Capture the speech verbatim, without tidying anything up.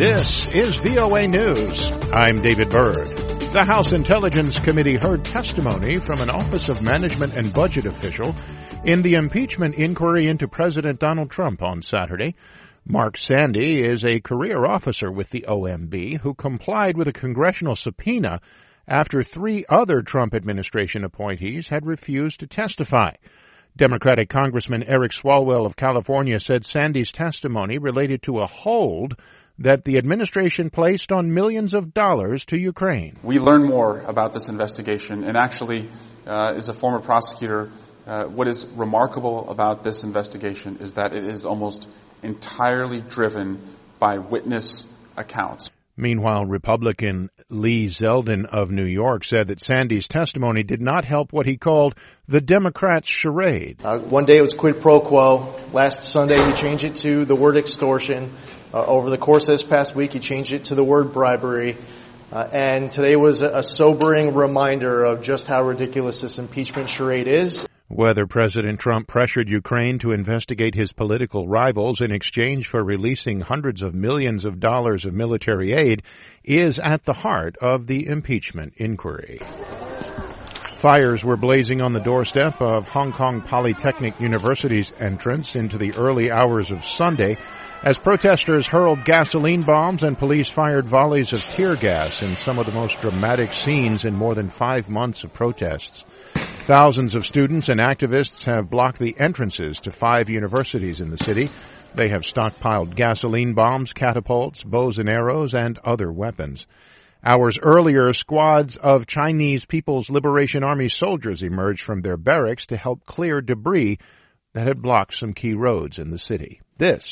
This is V O A News. I'm David Byrd. The House Intelligence Committee heard testimony from an Office of Management and Budget official in the impeachment inquiry into President Donald Trump on Saturday. Mark Sandy is a career officer with the O M B who complied with a congressional subpoena after three other Trump administration appointees had refused to testify. Democratic Congressman Eric Swalwell of California said Sandy's testimony related to a hold that the administration placed on millions of dollars to Ukraine. We learn more about this investigation, and actually, uh, as a former prosecutor, uh, what is remarkable about this investigation is that it is almost entirely driven by witness accounts. Meanwhile, Republican Lee Zeldin of New York said that Sandy's testimony did not help what he called the Democrats' charade. Uh, one day it was quid pro quo. Last Sunday he changed it to the word extortion. Uh, over the course of this past week he changed it to the word bribery. Uh, and today was a, a sobering reminder of just how ridiculous this impeachment charade is. Whether President Trump pressured Ukraine to investigate his political rivals in exchange for releasing hundreds of millions of dollars of military aid is at the heart of the impeachment inquiry. Fires were blazing on the doorstep of Hong Kong Polytechnic University's entrance into the early hours of Sunday as protesters hurled gasoline bombs and police fired volleys of tear gas in some of the most dramatic scenes in more than five months of protests. Thousands of students and activists have blocked the entrances to five universities in the city. They have stockpiled gasoline bombs, catapults, bows and arrows, and other weapons. Hours earlier, squads of Chinese People's Liberation Army soldiers emerged from their barracks to help clear debris that had blocked some key roads in the city. This